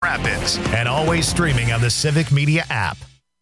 Rapids, and always streaming on the Civic Media app.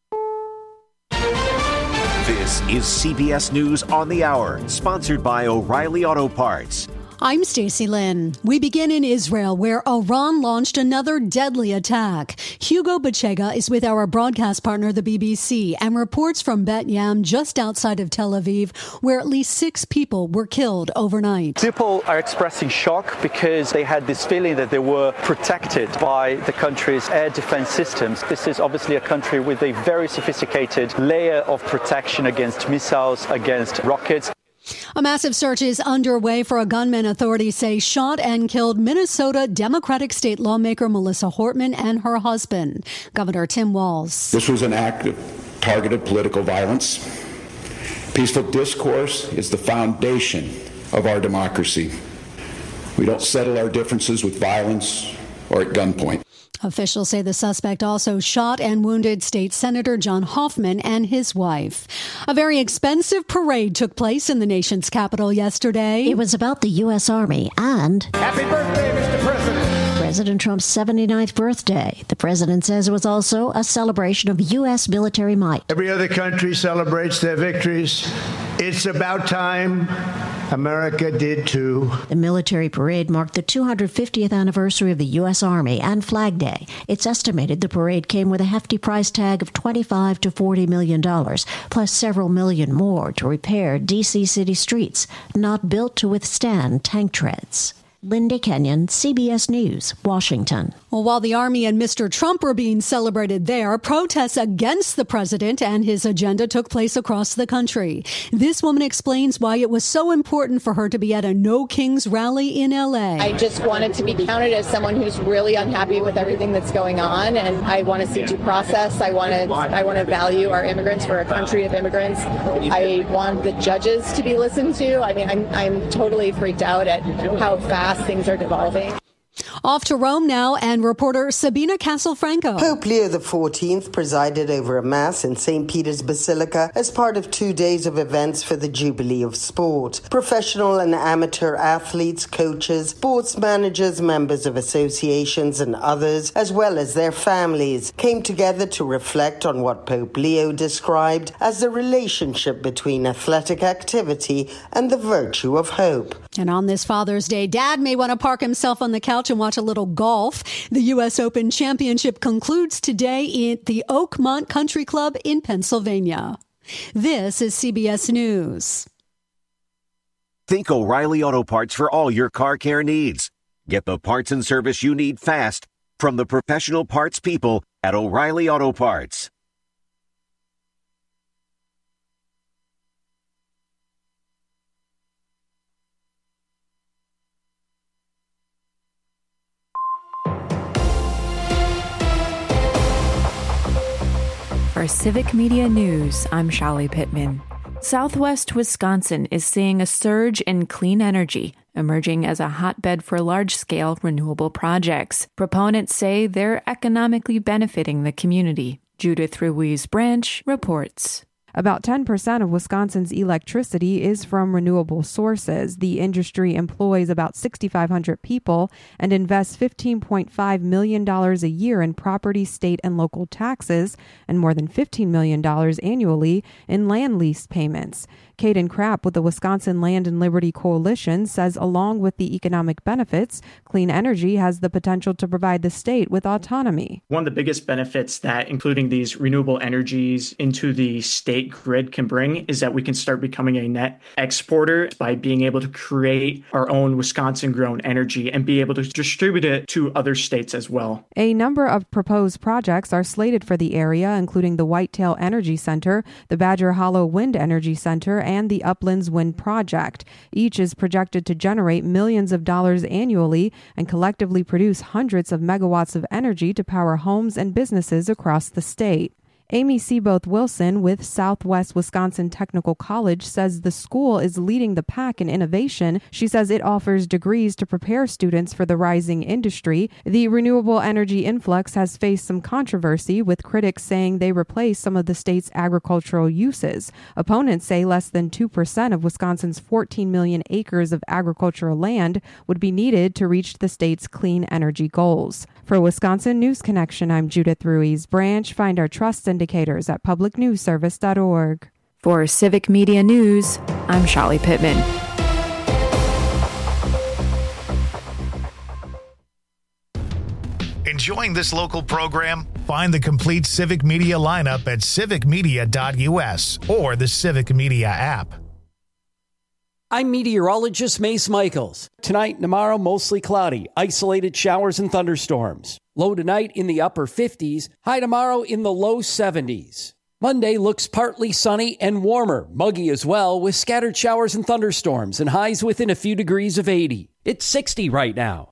This is CBS News on the Hour, sponsored by O'Reilly Auto Parts. I'm Stacey Lynn. We begin in Israel, where Iran launched another deadly attack. Hugo Bachega is with our broadcast partner, the BBC, and reports from Bet Yam, just outside of Tel Aviv, where at least 6 people were killed overnight. People are expressing shock because they had this feeling that they were protected by the country's air defense systems. This is obviously a country with a very sophisticated layer of protection against missiles, against rockets. A massive search is underway for a gunman authorities say shot and killed Minnesota Democratic state lawmaker Melissa Hortman and her husband. Governor Tim Walz. This was an act of targeted political violence. Peaceful discourse is the foundation of our democracy. We don't settle our differences with violence or at gunpoint. Officials say the suspect also shot and wounded State Senator John Hoffman and his wife. A very expensive parade took place in the nation's capital yesterday. It was about the U.S. Army and... Happy birthday, Mr. President! President Trump's 79th birthday. The president says it was also a celebration of U.S. military might. Every other country celebrates their victories. It's about time America did too. The military parade marked the 250th anniversary of the U.S. Army and Flag Day. It's estimated the parade came with a hefty price tag of $25 to $40 million, plus several million more to repair D.C. city streets, not built to withstand tank treads. Linda Kenyon, CBS News, Washington. Well, while the Army and Mr. Trump were being celebrated there, protests against the president and his agenda took place across the country. This woman explains why it was so important for her to be at a No Kings rally in L.A. I just wanted to be counted as someone who's really unhappy with everything that's going on, and I want to see due process. I want to value our immigrants. We're a country of immigrants. I want the judges to be listened to. I mean, I'm totally freaked out at how fast things are devolving. Off to Rome now, and reporter Sabina Castelfranco. Pope Leo XIV presided over a mass in St. Peter's Basilica as part of 2 days of events for the Jubilee of Sport. Professional and amateur athletes, coaches, sports managers, members of associations and others, as well as their families, came together to reflect on what Pope Leo described as the relationship between athletic activity and the virtue of hope. And on this Father's Day, Dad may want to park himself on the couch and watch a little golf. The U.S. Open Championship concludes today at the Oakmont Country Club in Pennsylvania. This is CBS News. Think O'Reilly Auto Parts for all your car care needs. Get the parts and service you need fast from the professional parts people at O'Reilly Auto Parts. For Civic Media News, I'm Shali Pittman. Southwest Wisconsin is seeing a surge in clean energy, emerging as a hotbed for large-scale renewable projects. Proponents say they're economically benefiting the community. Judith Ruiz-Branch reports. About 10% of Wisconsin's electricity is from renewable sources. The industry employs about 6,500 people and invests $15.5 million a year in property, state, and local taxes, and more than $15 million annually in land lease payments. Caden Krapp with the Wisconsin Land and Liberty Coalition says along with the economic benefits, clean energy has the potential to provide the state with autonomy. One of the biggest benefits that including these renewable energies into the state grid can bring is that we can start becoming a net exporter by being able to create our own Wisconsin-grown energy and be able to distribute it to other states as well. A number of proposed projects are slated for the area, including the Whitetail Energy Center, the Badger Hollow Wind Energy Center, and the Uplands Wind Project. Each is projected to generate millions of dollars annually and collectively produce hundreds of megawatts of energy to power homes and businesses across the state. Amy Seaboth Wilson with Southwest Wisconsin Technical College says the school is leading the pack in innovation. She says it offers degrees to prepare students for the rising industry. The renewable energy influx has faced some controversy, with critics saying they replace some of the state's agricultural uses. Opponents say less than 2% of Wisconsin's 14 million acres of agricultural land would be needed to reach the state's clean energy goals. For Wisconsin News Connection, I'm Judith Ruiz Branch. Find our trust indicators at publicnewsservice.org. For Civic Media News, I'm Shali Pittman. Enjoying this local program? Find the complete Civic Media lineup at civicmedia.us or the Civic Media app. I'm meteorologist Mace Michaels. Tonight and tomorrow, mostly cloudy, isolated showers and thunderstorms. Low tonight in the upper 50s, high tomorrow in the low 70s. Monday looks partly sunny and warmer, muggy as well, with scattered showers and thunderstorms and highs within a few degrees of 80. It's 60 right now.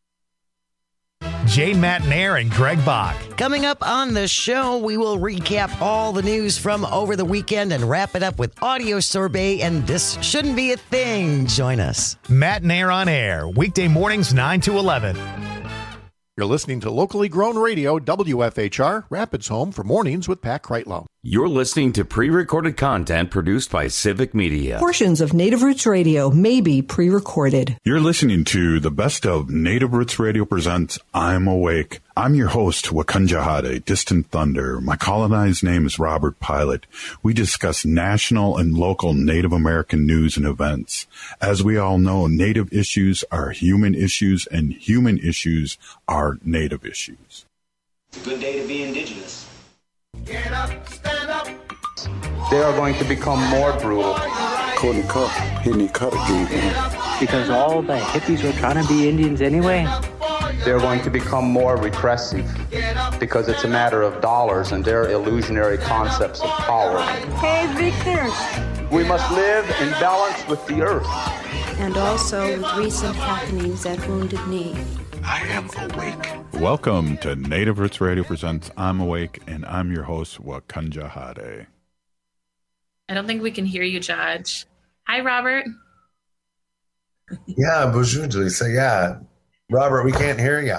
Jay Matnair and Greg Bach. Coming up on the show, we will recap all the news from over the weekend and wrap it up with audio sorbet and This Shouldn't Be a Thing. Join us. Matnair on air, weekday mornings 9 to 11. You're listening to locally grown radio, WFHR, Rapids Home for Mornings with Pat Kreitlow. You're listening to pre-recorded content produced by Civic Media. Portions of Native Roots Radio may be pre-recorded. You're listening to the best of Native Roots Radio presents I'm Awake. I'm your host, Wakanja Hade, Distant Thunder. My colonized name is Robert Pilot. We discuss national and local Native American news and events. As we all know, Native issues are human issues, and human issues are Native issues. It's a good day to be Indigenous. Get up, stand up. They are going to become more brutal. Couldn't cut, hitting cut again. Because all the hippies were trying to be Indians anyway. They're going to become more repressive because it's a matter of dollars and their illusionary concepts of power. Hey, Victor. We must live in balance with the earth. And also with recent happenings at Wounded Knee. I am awake. Welcome to Native Roots Radio presents I'm Awake, and I'm your host, Wakanja Hade. I don't think we can hear you, Judge. Hi, Robert. Yeah, bonjour, Lisa. Yeah. Robert, we can't hear you.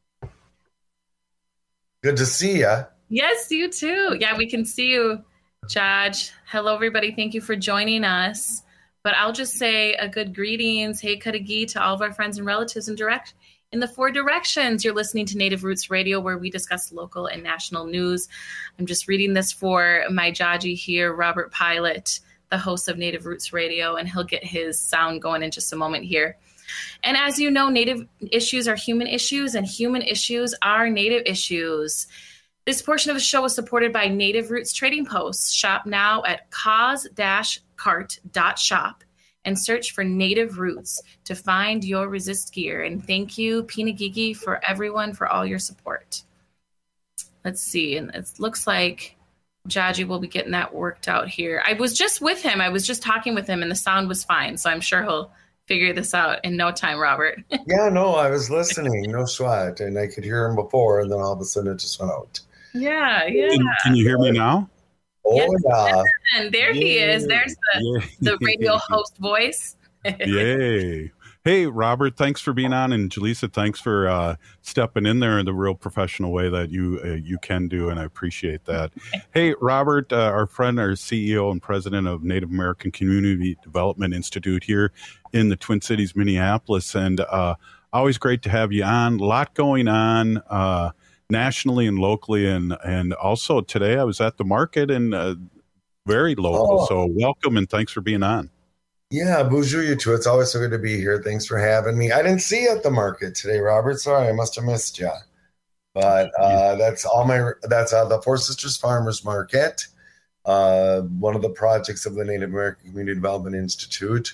Good to see you. Yes, you too. Yeah, we can see you, Judge. Hello, everybody. Thank you for joining us. But I'll just say a good greetings. Hey, Kadagi, to all of our friends and relatives in the four directions. You're listening to Native Roots Radio, where we discuss local and national news. I'm just reading this for my Jaji here, Robert Pilot, the host of Native Roots Radio, and he'll get his sound going in just a moment here. And as you know, Native issues are human issues, and human issues are Native issues. This portion of the show is supported by Native Roots Trading Post. Shop now at cause-cart.shop and search for Native Roots to find your resist gear. And thank you, Pinagigi, for everyone for all your support. Let's see. And it looks like Jaji will be getting that worked out here. I was just with him. I was just talking with him, and the sound was fine. So I'm sure he'll figure this out in no time, Robert. Yeah, no, I was listening. No sweat. And I could hear him before, and then all of a sudden it just went out. Yeah. Can you hear me now? Oh, yes, yeah. And there he is. There's the radio host voice. Yay. Hey, Robert, thanks for being on. And Jaleesa, thanks for stepping in there in the real professional way that you can do, and I appreciate that. Hey, Robert, our friend, our CEO and president of Native American Community Development Institute here in the Twin Cities, Minneapolis, and always great to have you on. A lot going on nationally and locally, and also today I was at the market and very local. So welcome and thanks for being on. Yeah, bonjour you two. It's always so good to be here. Thanks for having me. I didn't see you at the market today, Robert. Sorry, I must have missed you. But that's the Four Sisters Farmers Market, one of the projects of the Native American Community Development Institute.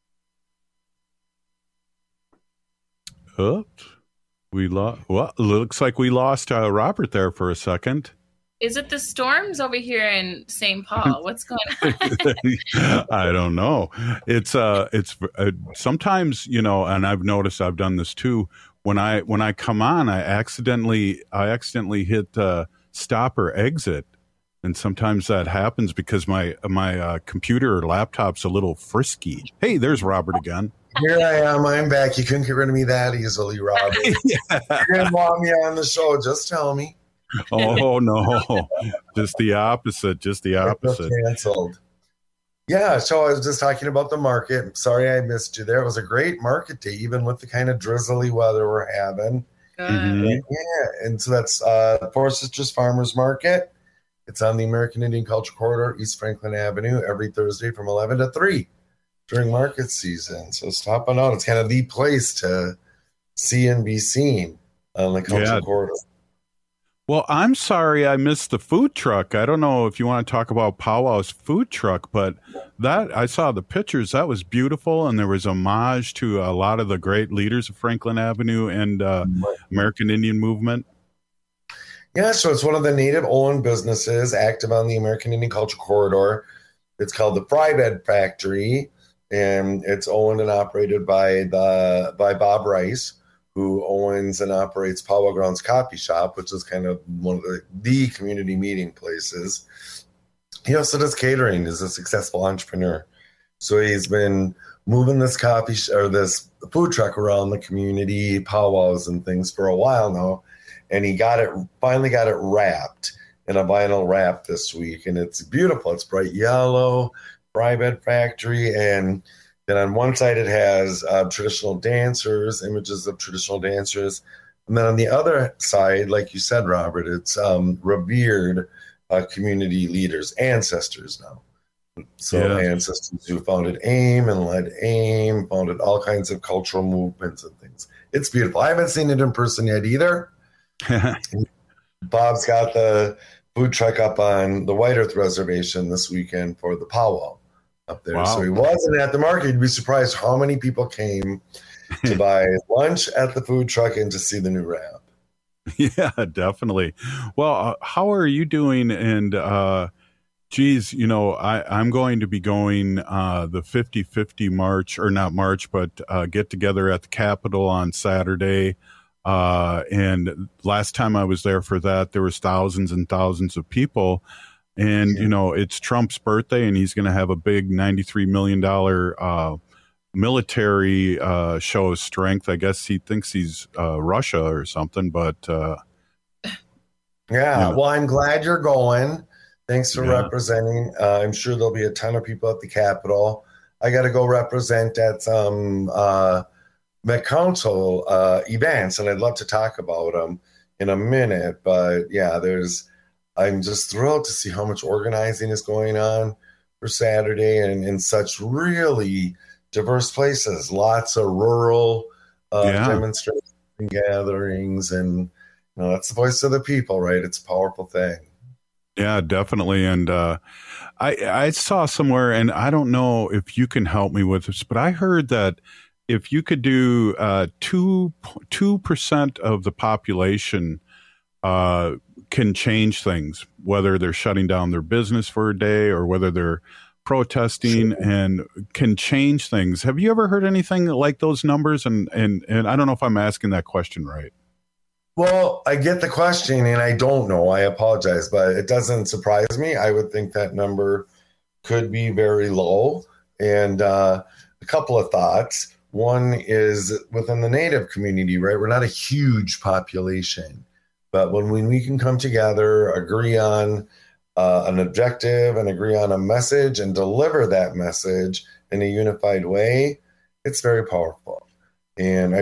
Well, looks like we lost Robert there for a second. Is it the storms over here in St. Paul? What's going on? I don't know. It's sometimes, and I've noticed I've done this too. When I come on, I accidentally hit stop or exit, And sometimes that happens because my computer or laptop's a little frisky. Hey, there's Robert again. Here I am. I'm back. You couldn't get rid of me that easily, Robert. Yeah. You didn't want me on the show. Just tell me. Oh, no. Just the opposite. Canceled. Yeah, so I was just talking about the market. Sorry I missed you there. It was a great market day, even with the kind of drizzly weather we're having. And so that's Four Sisters Farmers Market. It's on the American Indian Culture Corridor, East Franklin Avenue, every Thursday from 11 to 3 during market season. So stop on out. It's kind of the place to see and be seen on the Culture Corridor. Well, I'm sorry I missed the food truck. I don't know if you want to talk about Powwow's food truck, but that I saw the pictures. That was beautiful, and there was homage to a lot of the great leaders of Franklin Avenue and American Indian movement. Yeah, so it's one of the native-owned businesses active on the American Indian Culture Corridor. It's called the Fry Bed Factory, and it's owned and operated by Bob Rice, who owns and operates Powwow Grounds Coffee Shop, which is kind of one of the community meeting places. He also does catering. He's a successful entrepreneur. So he's been moving this this food truck around the community, powwows and things for a while now. And he finally got it wrapped in a vinyl wrap this week. And it's beautiful. It's bright yellow, Fry Bed Factory. And then on one side, it has traditional dancers, images of traditional dancers. And then on the other side, like you said, Robert, it's revered community leaders, ancestors now. So ancestors who founded AIM and led AIM, founded all kinds of cultural movements and things. It's beautiful. I haven't seen it in person yet either. Bob's got the food truck up on the White Earth Reservation this weekend for the powwow up there. Wow. So he wasn't at the market. You'd be surprised how many people came to buy lunch at the food truck and to see the new wrap. Yeah, definitely. Well, how are you doing? And geez, I'm going to be going the 50-50 march, or not march, but get together at the Capitol on Saturday. And last time I was there for that, there was thousands and thousands of people. And, it's Trump's birthday, and he's going to have a big $93 million military show of strength. I guess he thinks he's Russia or something, but well, I'm glad you're going. Thanks for representing. I'm sure there'll be a ton of people at the Capitol. I got to go represent at some Met Council events, and I'd love to talk about them in a minute. But I'm just thrilled to see how much organizing is going on for Saturday, and in such really diverse places. Lots of rural demonstrations and gatherings, and that's the voice of the people, right? It's a powerful thing. Yeah, definitely. And I saw somewhere, and I don't know if you can help me with this, but I heard that if you could do 2% of the population can change things, whether they're shutting down their business for a day or whether they're protesting, and can change things. Have you ever heard anything like those numbers? And I don't know if I'm asking that question right. Well, I get the question, and I don't know. I apologize, but it doesn't surprise me. I would think that number could be very low. And a couple of thoughts. One is within the Native community, right? We're not a huge population, but when we can come together, agree on an objective and agree on a message and deliver that message in a unified way, it's very powerful. And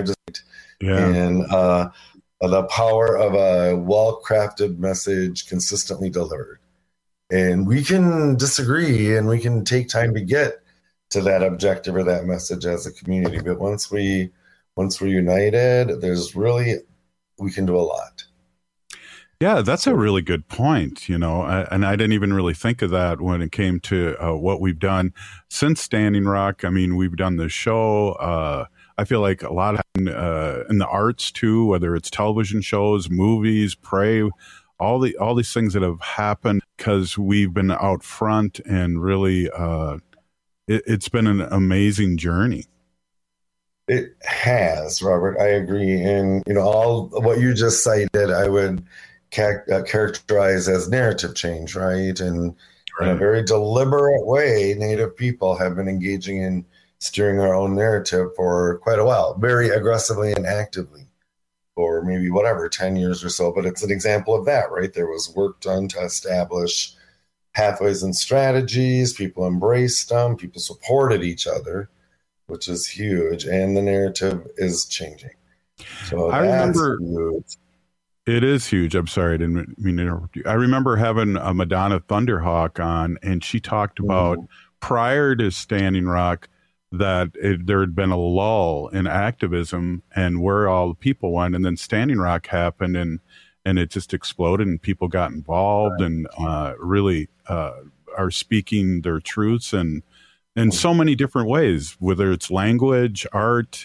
the power of a well-crafted message consistently delivered. And we can disagree, and we can take time to get to that objective or that message as a community. But once we're united, we can do a lot. Yeah, that's a really good point, and I didn't even really think of that when it came to what we've done since Standing Rock. I mean, we've done the show. I feel like a lot in the arts too, whether it's television shows, movies, Pray, all these things that have happened because we've been out front, and really it's been an amazing journey. It has, Robert. I agree. And, all what you just cited, I would characterized as narrative change, right? And in a very deliberate way, Native people have been engaging in steering our own narrative for quite a while, very aggressively and actively, for maybe 10 years or so. But it's an example of that, right? There was work done to establish pathways and strategies. People embraced them. People supported each other, which is huge. And the narrative is changing. So I remember huge. It is huge. I'm sorry, I didn't mean to interrupt you. I remember having a Madonna Thunderhawk on, and she talked about prior to Standing Rock that there had been a lull in activism and where all the people went, and then Standing Rock happened, and it just exploded, and people got involved and really are speaking their truths and in so many different ways, whether it's language, art,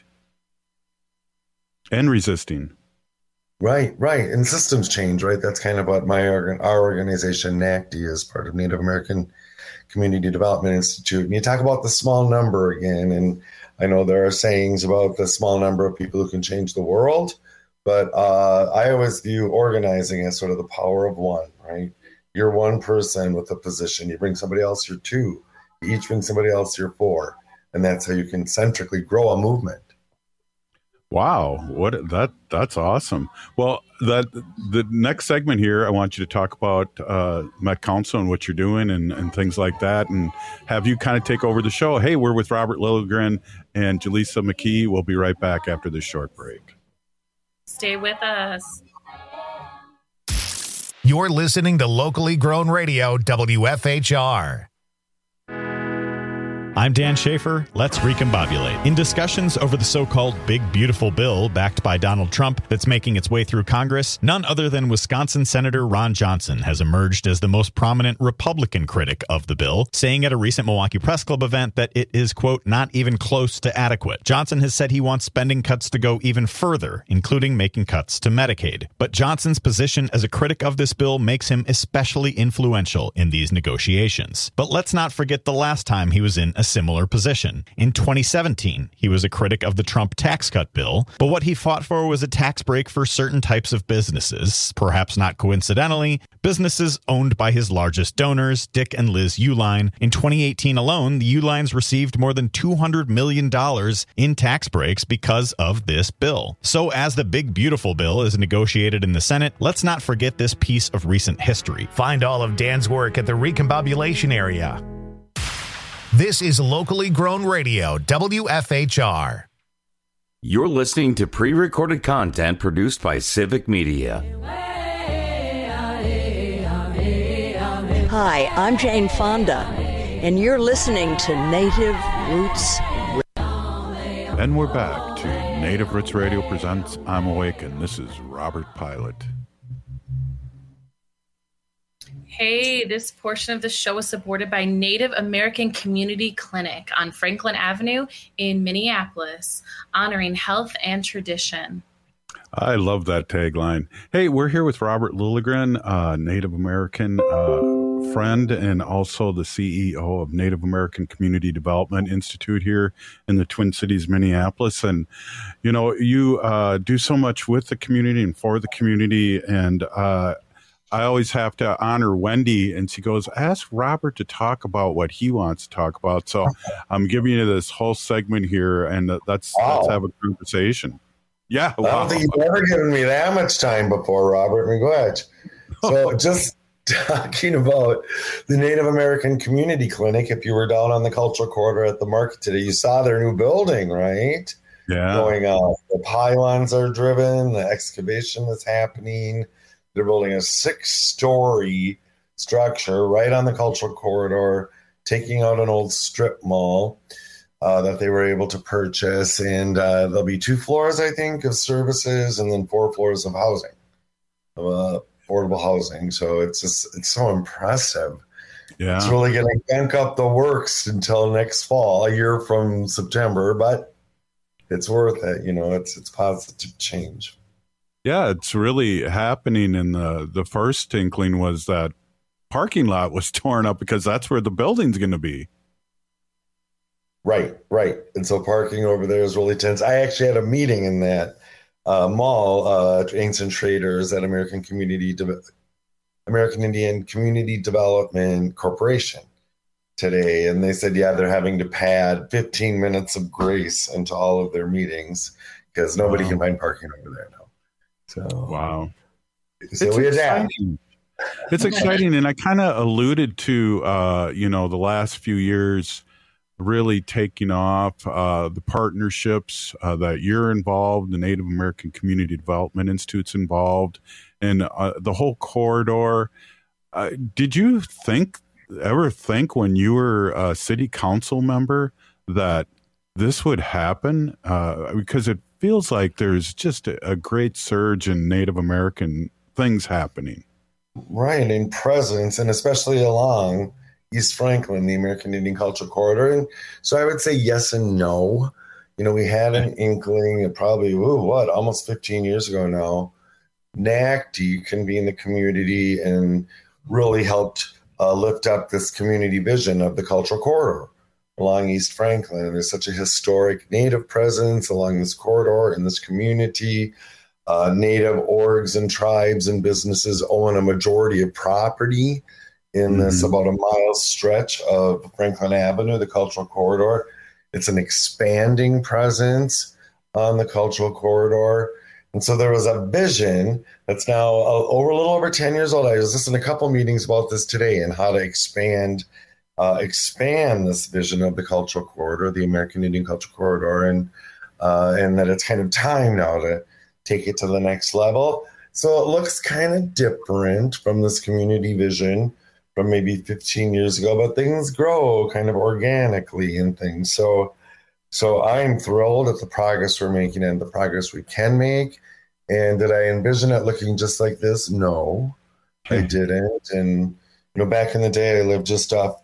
and resisting. Right. And systems change, right? That's kind of what our organization, NACD, is part of Native American Community Development Institute. And you talk about the small number again, and I know there are sayings about the small number of people who can change the world, but I always view organizing as sort of the power of one, right? You're one person with a position. You bring somebody else, you're two. You each bring somebody else, you're four. And that's how you can centrically grow a movement. Wow, that's awesome. Well, the next segment here, I want you to talk about Met Council and what you're doing and things like that, and have you kind of take over the show. Hey, we're with Robert Lilligren and Jaleesa McKee. We'll be right back after this short break. Stay with us. You're listening to Locally Grown Radio, WFHR. I'm Dan Schaefer. Let's recombobulate. In discussions over the so-called Big Beautiful Bill backed by Donald Trump that's making its way through Congress, none other than Wisconsin Senator Ron Johnson has emerged as the most prominent Republican critic of the bill, saying at a recent Milwaukee Press Club event that it is, quote, not even close to adequate. Johnson has said he wants spending cuts to go even further, including making cuts to Medicaid. But Johnson's position as a critic of this bill makes him especially influential in these negotiations. But let's not forget the last time he was in a similar position. In 2017, he was a critic of the Trump tax cut bill, but what he fought for was a tax break for certain types of businesses, perhaps not coincidentally, businesses owned by his largest donors, Dick and Liz Uihlein. In 2018 alone, the Uihleins received more than $200 million in tax breaks because of this bill. So as the Big Beautiful Bill is negotiated in the Senate, let's not forget this piece of recent history. Find all of Dan's work at the Recombobulation Area. This is Locally Grown Radio, WFHR. You're listening to pre-recorded content produced by Civic Media. Hi, I'm Jane Fonda, and you're listening to Native Roots Radio. And we're back to Native Roots Radio presents I'm Awake, and this is Robert Pilot. Hey, this portion of the show is supported by Native American Community Clinic on Franklin Avenue in Minneapolis, honoring health and tradition. I love that tagline. Hey, we're here with Robert Lilligren, Native American friend and also the CEO of Native American Community Development Institute here in the Twin Cities, Minneapolis. And, you know, you do so much with the community and for the community, and I always have to honor Wendy, and she goes, ask Robert to talk about what he wants to talk about. So I'm giving you this whole segment here, and let's have a conversation. Yeah. I don't think you've ever given me that much time before, Robert. I mean, go ahead. So just talking about the Native American Community Clinic, if you were down on the Cultural Corridor at the market today, you saw their new building, right? Yeah. Going up. The pylons are driven, the excavation is happening. They're building a 6-story structure right on the Cultural Corridor, taking out an old strip mall that they were able to purchase. And there'll be 2 floors, I think, of services and then 4 floors of housing, affordable housing. So it's so impressive. Yeah. It's really going to bank up the works until next fall, a year from September, but it's worth it. You know, it's positive change. Yeah, it's really happening. And the first inkling was that parking lot was torn up because that's where the building's going to be. Right. And so parking over there is really tense. I actually had a meeting in that mall, ancient traders at American Indian Community Development Corporation today. And they said, yeah, they're having to pad 15 minutes of grace into all of their meetings because nobody can find parking over there now. So, wow. So we adapt. It's exciting. And I kind of alluded to, the last few years really taking off, the partnerships that you're involved, the Native American Community Development Institute's involved, and the whole corridor. Did you ever think when you were a city council member that this would happen? Because it feels like there's just a great surge in Native American things happening. Right, in presence, and especially along East Franklin, the American Indian Cultural Corridor. And so I would say yes and no. We had an inkling, probably, almost 15 years ago now. NACD convened the community and really helped lift up this community vision of the cultural corridor along East Franklin. And there's such a historic Native presence along this corridor in this community. Native orgs and tribes and businesses own a majority of property in this about a mile stretch of Franklin Avenue, the cultural corridor. It's an expanding presence on the cultural corridor. And so there was a vision that's now a little over 10 years old. I was listening to a couple meetings about this today and how to expand this vision of the cultural corridor, the American Indian Cultural Corridor, and that it's kind of time now to take it to the next level. So it looks kind of different from this community vision from maybe 15 years ago, but things grow kind of organically in things. So I'm thrilled at the progress we're making and the progress we can make. And did I envision it looking just like this? No, I didn't. And back in the day, I lived just off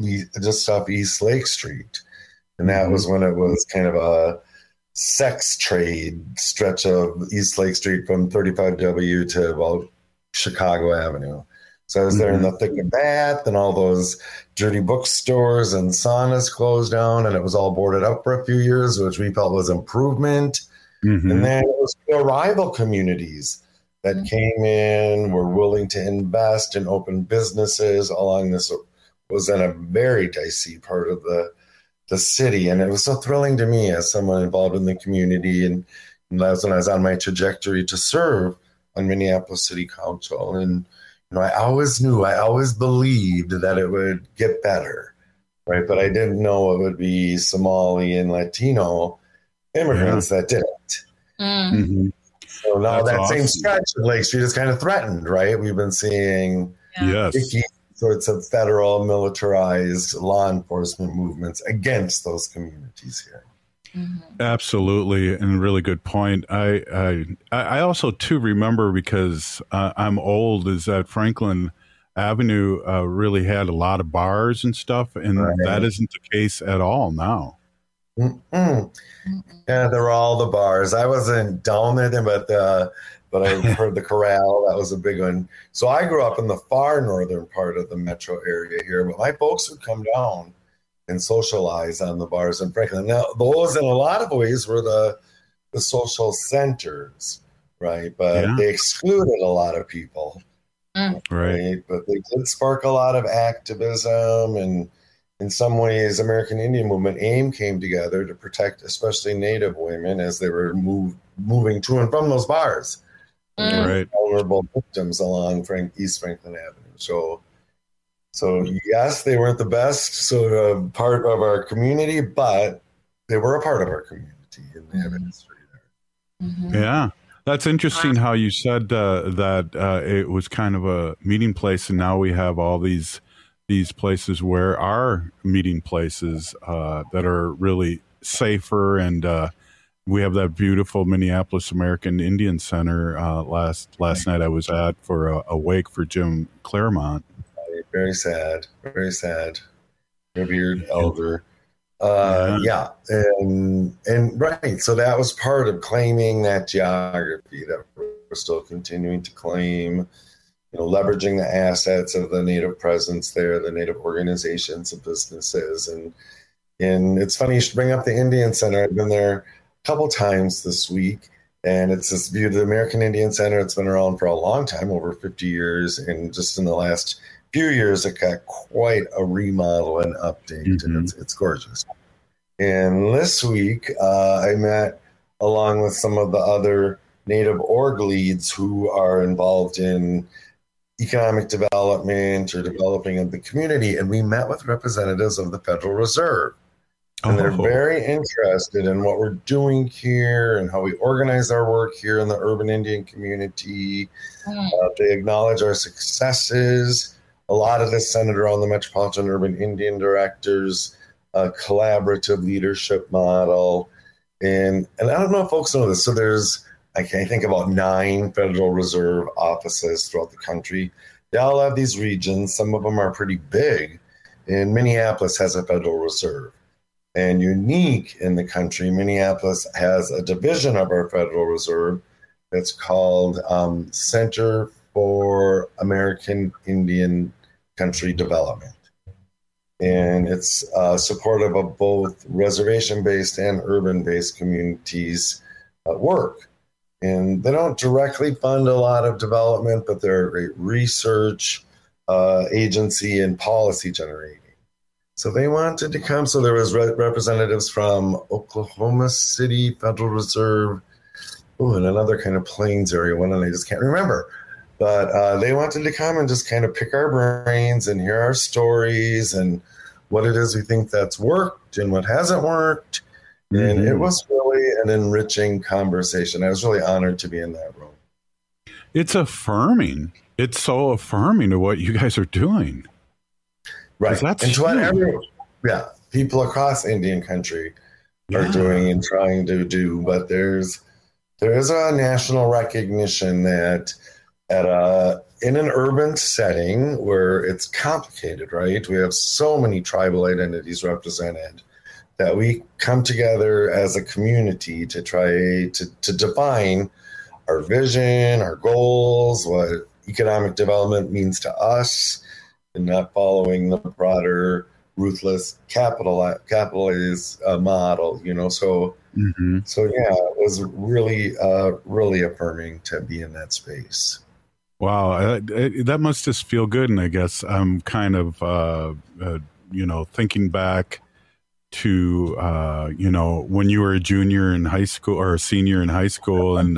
East Lake Street, and that was when it was kind of a sex trade stretch of East Lake Street from 35W to about Chicago Avenue. So I was there in the thick of that, and all those dirty bookstores and saunas closed down, and it was all boarded up for a few years, which we felt was improvement. And then it was rival communities that came in, were willing to invest and open businesses along this, was in a very dicey part of the city. And it was so thrilling to me as someone involved in the community. And that was when I was on my trajectory to serve on Minneapolis City Council. And I always believed that it would get better, right? But I didn't know it would be Somali and Latino immigrants that did it. So now that same stretch of Lake Street is kind of threatened, right? We've been seeing sorts of federal militarized law enforcement movements against those communities here. Absolutely, and a really good point. I also too remember, because I'm old, is that Franklin Avenue really had a lot of bars and stuff, and that isn't the case at all now. Yeah, there were all the bars. I wasn't down there then, but I heard the Corral. That was a big one. So I grew up in the far northern part of the metro area here, but my folks would come down and socialize on the bars in Franklin. Now, those in a lot of ways were the social centers, right? But they excluded a lot of people, right? But they did spark a lot of activism, and in some ways, American Indian Movement, AIM, came together to protect especially Native women as they were moving to and from those bars. Vulnerable victims along East Franklin Avenue. So yes, they weren't the best sort of part of our community, but they were a part of our community, and they have a history there. Yeah. That's interesting how you said that it was kind of a meeting place, and now we have all these places where our meeting places that are really safer, and we have that beautiful Minneapolis American Indian Center. Last night I was at for a wake for Jim Claremont. Very sad, revered elder. And right. So that was part of claiming that geography that we're still continuing to claim. Leveraging the assets of the Native presence there, the Native organizations and businesses. And it's funny you should bring up the Indian Center. I've been there a couple times this week, And it's this view of the American Indian Center. It's been around for a long time, over 50 years. And just in the last few years, it got quite a remodel and update, and it's gorgeous. And this week, I met along with some of the other Native org leads who are involved in economic development or developing of the community. And we met with representatives of the Federal Reserve. And they're very interested in what we're doing here and how we organize our work here in the urban Indian community. They acknowledge our successes. A lot of this centered around the Metropolitan Urban Indian Directors collaborative leadership model. And I don't know if folks know this. So there's, I think, about 9 Federal Reserve offices throughout the country. They all have these regions. Some of them are pretty big. And Minneapolis has a Federal Reserve. And unique in the country, Minneapolis has a division of our Federal Reserve that's called Center for American Indian Country Development. And it's supportive of both reservation-based and urban-based communities work. And they don't directly fund a lot of development, but they're a great research agency and policy generating. So they wanted to come. So there was representatives from Oklahoma City Federal Reserve, and another kind of Plains area one, and I just can't remember. But they wanted to come and just kind of pick our brains and hear our stories and what it is we think that's worked and what hasn't worked. And it was really an enriching conversation. I was really honored to be in that room. It's affirming. It's so affirming to what you guys are doing. Right. That's and to what people across Indian country are doing and trying to do. But there is a national recognition that in an urban setting where it's complicated, right? We have so many tribal identities represented that we come together as a community to try to define our vision, our goals, what economic development means to us, and not following the broader ruthless capitalist model, So, it was really, really affirming to be in that space. Wow, that must just feel good. And I guess I'm kind of, thinking back to, when you were a junior in high school or a senior in high school, and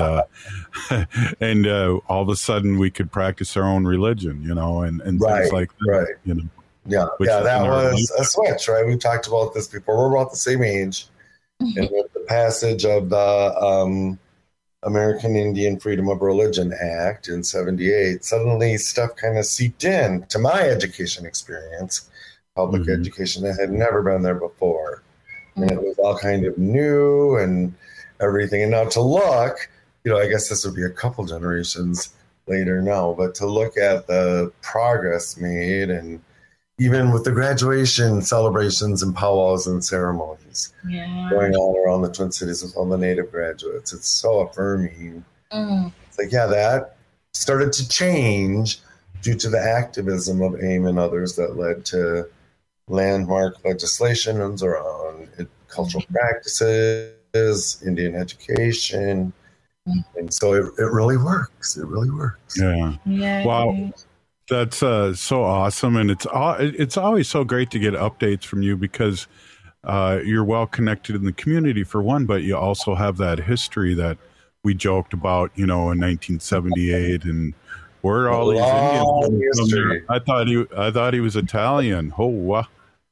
and all of a sudden we could practice our own religion, and things like that, right. Yeah, that was a switch, right? We talked about this before. We're about the same age. And with the passage of the American Indian Freedom of Religion Act in 1978, suddenly stuff kind of seeped in to my education experience, public education that had never been there before. And it was all kind of new and everything. And now to look, I guess this would be a couple generations later now, but to look at the progress made, and even with the graduation celebrations and powwows and ceremonies going on around the Twin Cities with all the Native graduates, it's so affirming. It's like, that started to change due to the activism of AIM and others that led to landmark legislation around cultural practices, Indian education. And so it really works. It really works. Yeah. Wow. That's so awesome. And it's always so great to get updates from you because you're well connected in the community for one, but you also have that history that we joked about, in 1978 and where all these Indians. I thought he was Italian. Oh, wow.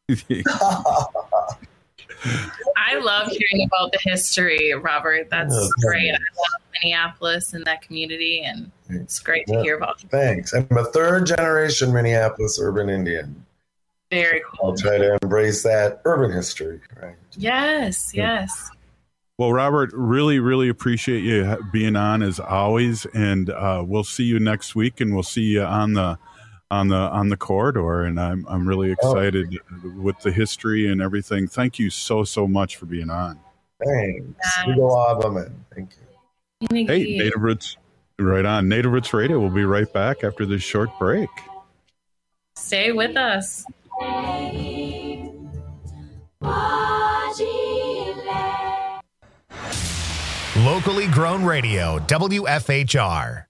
I love hearing about the history, Robert. That's great. I love Minneapolis and that community, and it's great to hear about. Thanks. I'm a third-generation Minneapolis urban Indian. Very cool. I'll try to embrace that urban history. Right. Yes. Well, Robert, really, really appreciate you being on as always, and we'll see you next week, and we'll see you on the corridor, and I'm really excited with the history and everything. Thank you so much for being on. Thanks. Thank you. Hey, Native Roots, right on. Native Roots Radio. We'll be right back after this short break. Stay with us. Locally grown radio, WFHR.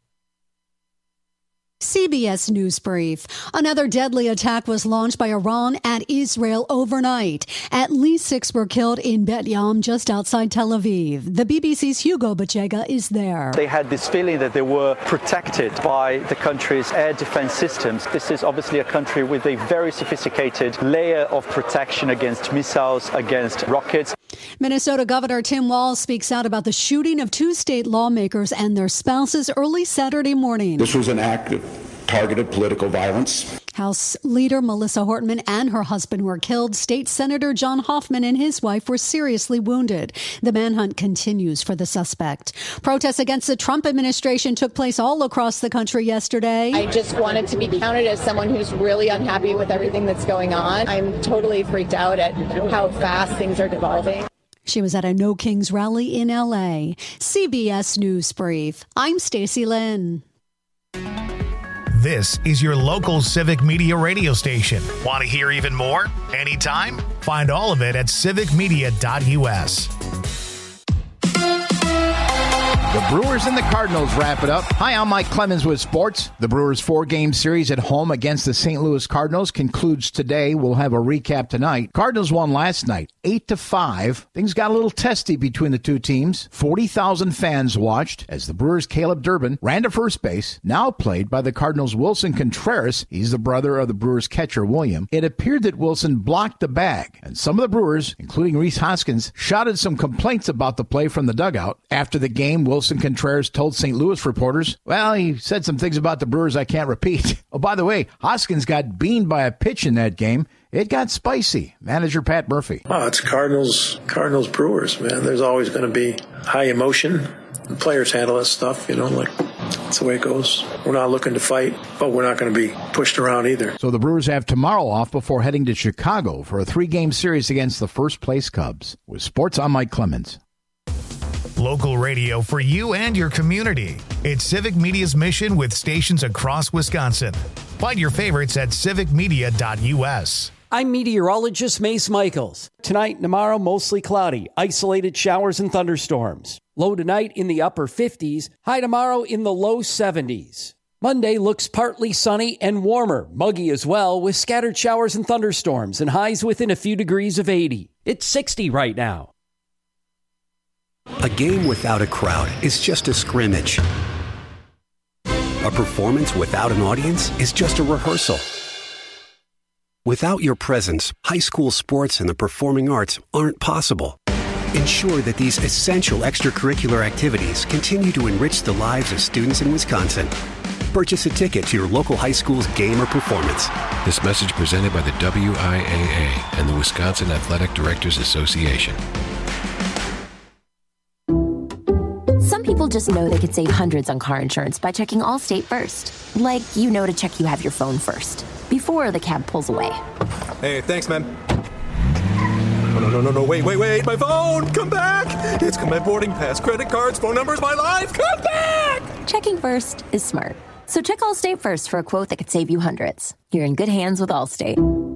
CBS News Brief. Another deadly attack was launched by Iran at Israel overnight. At least 6 were killed in Bet Yam, just outside Tel Aviv. The BBC's Hugo Bachega is there. They had this feeling that they were protected by the country's air defense systems. This is obviously a country with a very sophisticated layer of protection against missiles, against rockets. Minnesota Governor Tim Walz speaks out about the shooting of 2 state lawmakers and their spouses early Saturday morning. This was an act of targeted political violence. House Leader Melissa Hortman and her husband were killed. State Senator John Hoffman and his wife were seriously wounded. The manhunt continues for the suspect. Protests against the Trump administration took place all across the country yesterday. I just wanted to be counted as someone who's really unhappy with everything that's going on. I'm totally freaked out at how fast things are devolving. She was at a No Kings rally in L.A. CBS News Brief. I'm Stacey Lynn. This is your local Civic Media radio station. Want to hear even more? Anytime? Find all of it at civicmedia.us. The Brewers and the Cardinals wrap it up. Hi, I'm Mike Clemens with sports. The Brewers' 4-game series at home against the St. Louis Cardinals concludes today. We'll have a recap tonight. Cardinals won last night, 8-5. Things got a little testy between the two teams. 40,000 fans watched as the Brewers' Caleb Durbin ran to first base, now played by the Cardinals' Wilson Contreras. He's the brother of the Brewers' catcher, William. It appeared that Wilson blocked the bag, and some of the Brewers, including Rhys Hoskins, shouted some complaints about the play from the dugout. After the game, Wilson Contreras told St. Louis reporters, well, he said some things about the Brewers I can't repeat. Oh, by the way, Hoskins got beamed by a pitch in that game. It got spicy. Manager Pat Murphy. Oh, it's Cardinals Brewers, man. There's always going to be high emotion. The players handle that stuff, like that's the way it goes. We're not looking to fight, but we're not going to be pushed around either. So the Brewers have tomorrow off before heading to Chicago for a 3-game series against the first-place Cubs. With sports, I'm Mike Clemens. Local radio for you and your community. It's Civic Media's mission with stations across Wisconsin. Find your favorites at civicmedia.us. I'm meteorologist Mace Michaels. Tonight and tomorrow, mostly cloudy, isolated showers and thunderstorms. Low tonight in the upper 50s, high tomorrow in the low 70s. Monday looks partly sunny and warmer, muggy as well, with scattered showers and thunderstorms and highs within a few degrees of 80. It's 60 right now. A game without a crowd is just a scrimmage. A performance without an audience is just a rehearsal. Without your presence, high school sports and the performing arts aren't possible. Ensure that these essential extracurricular activities continue to enrich the lives of students in Wisconsin. Purchase a ticket to your local high school's game or performance. This message presented by the WIAA and the Wisconsin Athletic Directors Association. Some people just know they could save hundreds on car insurance by checking Allstate first. Like, to check you have your phone first, before the cab pulls away. Hey, thanks, man. No, wait, my phone! Come back! It's my boarding pass, credit cards, phone numbers, my life! Come back! Checking first is smart. So check Allstate first for a quote that could save you hundreds. You're in good hands with Allstate.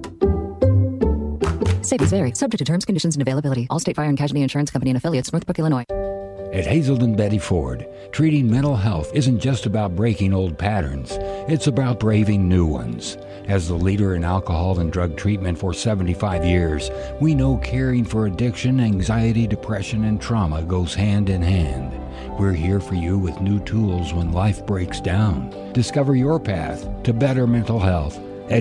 Savings vary. Subject to terms, conditions, and availability. Allstate Fire and Casualty Insurance Company and Affiliates, Northbrook, Illinois. At Hazelden Betty Ford, treating mental health isn't just about breaking old patterns. It's about braving new ones. As the leader in alcohol and drug treatment for 75 years, we know caring for addiction, anxiety, depression, and trauma goes hand in hand. We're here for you with new tools when life breaks down. Discover your path to better mental health at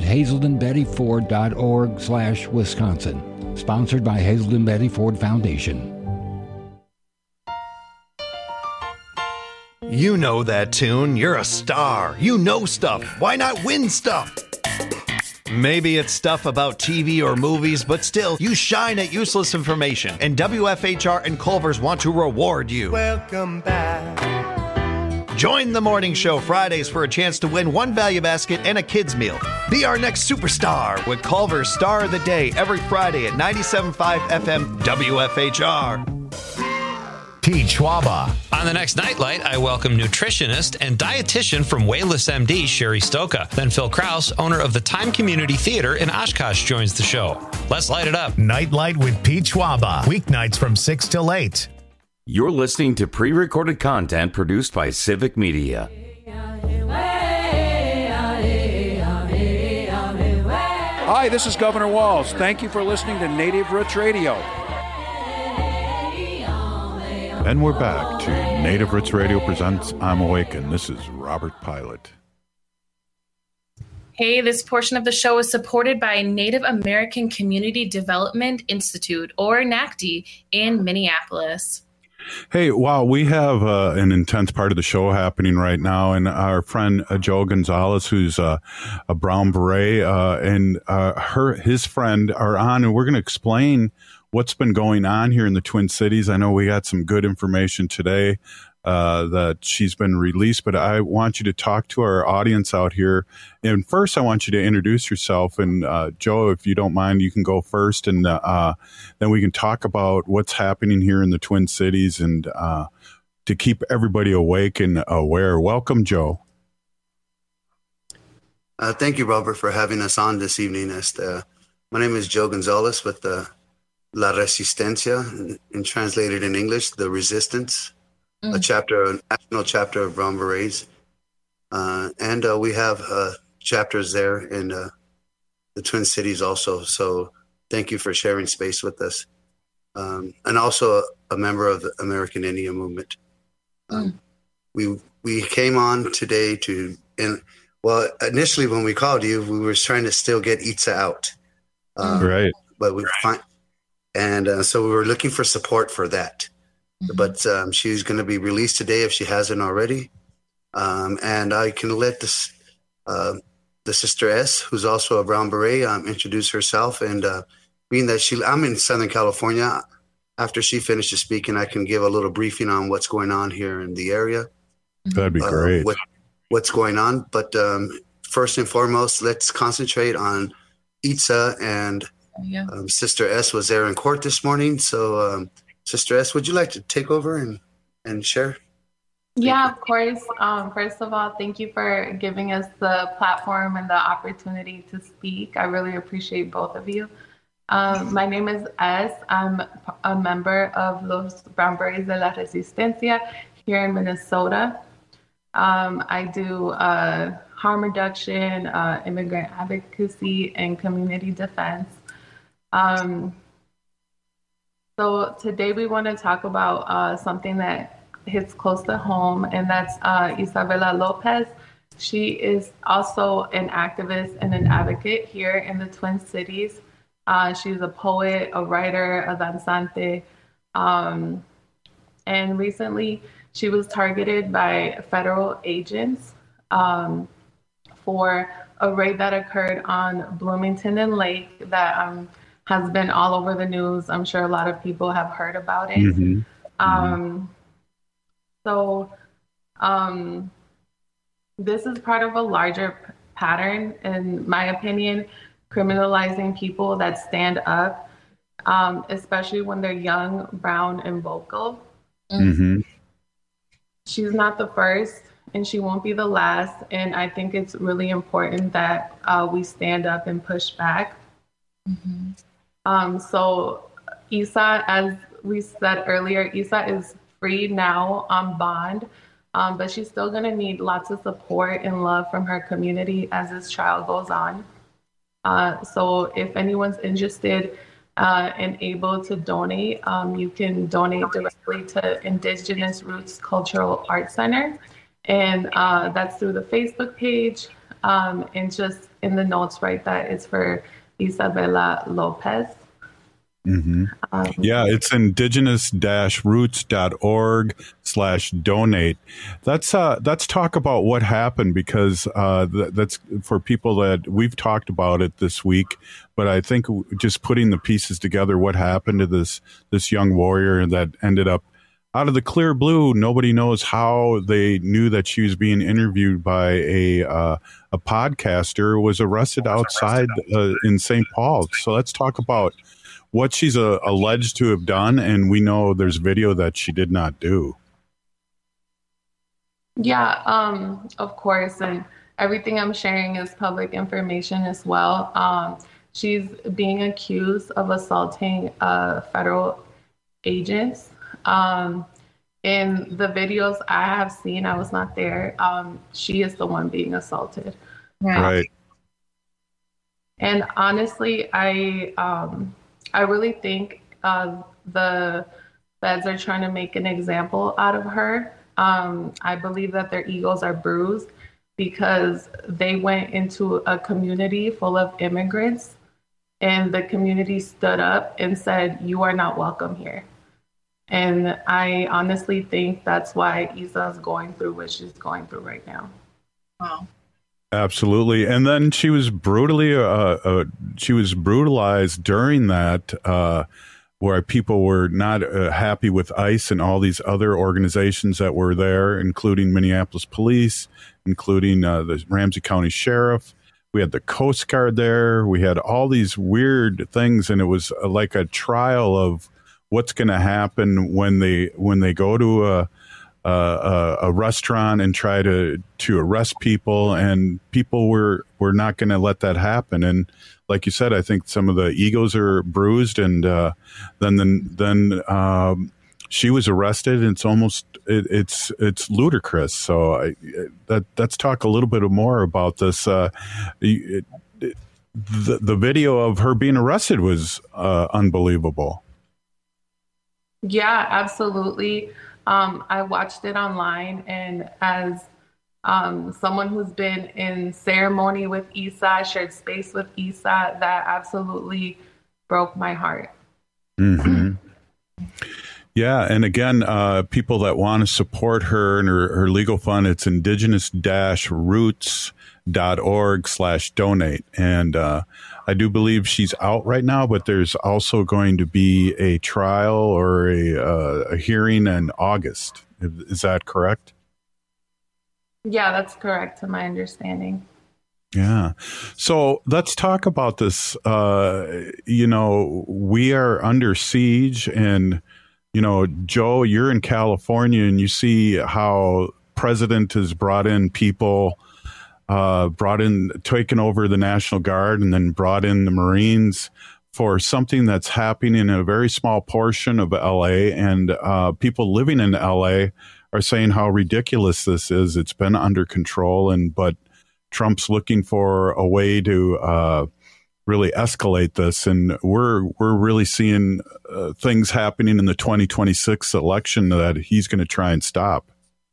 hazeldenbettyford.org/Wisconsin. Sponsored by Hazelden Betty Ford Foundation. You know that tune. You're a star. You know stuff. Why not win stuff? Maybe it's stuff about TV or movies, but still, you shine at useless information, and WFHR and Culver's want to reward you. Welcome back. Join the morning show Fridays for a chance to win one value basket and a kid's meal. Be our next superstar with Culver's Star of the Day every Friday at 97.5 FM WFHR. Pete Schwaba. On the next Nightlight, I welcome nutritionist and dietitian from Wayless MD, Sherry Stoka. Then Phil Kraus, owner of the Time Community Theater in Oshkosh, joins the show. Let's light it up. Nightlight with Pete Schwaba. Weeknights from 6 till 8. You're listening to pre-recorded content produced by Civic Media. Hi, this is Governor Walz. Thank you for listening to Native Roots Radio. And we're back to Native Roots Radio presents I'm Awakened. This is Robert Pilot. Hey, this portion of the show is supported by Native American Community Development Institute, or NACD, in Minneapolis. Hey, wow, we have an intense part of the show happening right now, and our friend Joe Gonzalez, who's a Brown Beret, and his friend are on, and we're going to explain what's been going on here in the Twin Cities. I know we got some good information today that she's been released, but I want you to talk to our audience out here. And first, I want you to introduce yourself. And Joe, if you don't mind, you can go first, and then we can talk about what's happening here in the Twin Cities and to keep everybody awake and aware. Welcome, Joe. Thank you, Robert, for having us on this evening. My name is Joe Gonzalez with La Resistencia, and translated in English, The Resistance. A national chapter of Brown Berets. And we have chapters there in the Twin Cities also. So thank you for sharing space with us. And also a member of the American Indian Movement. We came on today initially when we called you, we were trying to still get Itza out. Right. But so we were looking for support for that. But she's going to be released today if she hasn't already. And I can let the Sister S, who's also a Brown Beret, introduce herself. And being that I'm in Southern California, after she finishes speaking, I can give a little briefing on what's going on here in the area. That'd be great. What's going on. But first and foremost, let's concentrate on Itza. And Sister S was there in court this morning. So Sister S, would you like to take over and share? Yeah, of course. First of all, thank you for giving us the platform and the opportunity to speak. I really appreciate both of you. My name is S. I'm a member of Los Brown Berets de la Resistencia here in Minnesota. I do harm reduction, immigrant advocacy, and community defense. So today we want to talk about something that hits close to home, and that's Isabela Lopez. She is also an activist and an advocate here in the Twin Cities. She's a poet, a writer, a danzante. And recently she was targeted by federal agents for a raid that occurred on Bloomington and Lake that has been all over the news. I'm sure a lot of people have heard about it. This is part of a larger pattern, in my opinion, criminalizing people that stand up, especially when they're young, brown, and vocal. She's not the first, and she won't be the last. And I think it's really important that we stand up and push back. So Isa, as we said earlier, Isa is free now on bond, but she's still going to need lots of support and love from her community as this trial goes on. So if anyone's interested and able to donate, you can donate directly to Indigenous Roots Cultural Arts Center. And that's through the Facebook page. And just in the notes, write that it's for Isabela Lopez. Yeah, it's indigenous-roots.org/donate. Let's talk about what happened, because that's for people that we've talked about it this week. But I think just putting the pieces together, what happened to this young warrior that ended up out of the clear blue. Nobody knows how they knew that she was being interviewed by a podcaster, was arrested outside in St. Paul. So let's talk about what she's alleged to have done, and we know there's video that she did not do. Yeah, of course, and everything I'm sharing is public information as well. She's being accused of assaulting federal agents. in the videos I have seen, I was not there. She is the one being assaulted. Right. And honestly, I really think the feds are trying to make an example out of her. I believe that their egos are bruised because they went into a community full of immigrants, and the community stood up and said, "You are not welcome here." And I honestly think that's why Isa's going through what she's going through right now. Wow. Absolutely. And then she was brutalized during that, where people were not happy with ICE and all these other organizations that were there, including Minneapolis Police, including the Ramsey County Sheriff. We had the Coast Guard there. We had all these weird things, and it was like a trial of what's going to happen when they go to a restaurant and try to arrest people, and people were not going to let that happen. And like you said, I think some of the egos are bruised, and then she was arrested, and it's ludicrous. So let's talk a little bit more about this. The video of her being arrested was unbelievable. Yeah, absolutely. I watched it online, and as someone who's been in ceremony with Isa, shared space with Isa, that absolutely broke my heart. Mm-hmm. Yeah, and again, people that want to support her and her legal fund, it's indigenous-roots.org/donate. And I do believe she's out right now, but there's also going to be a trial or a hearing in August. Is that correct? Yeah, that's correct to my understanding. Yeah. So let's talk about this. We are under siege, and, Joe, you're in California, and you see how president has brought in people, taken over the National Guard, and then brought in the Marines for something that's happening in a very small portion of LA. And people living in LA are saying how ridiculous this is. It's been under control, but Trump's looking for a way to really escalate this, and we're really seeing things happening in the 2026 election that he's going to try and stop.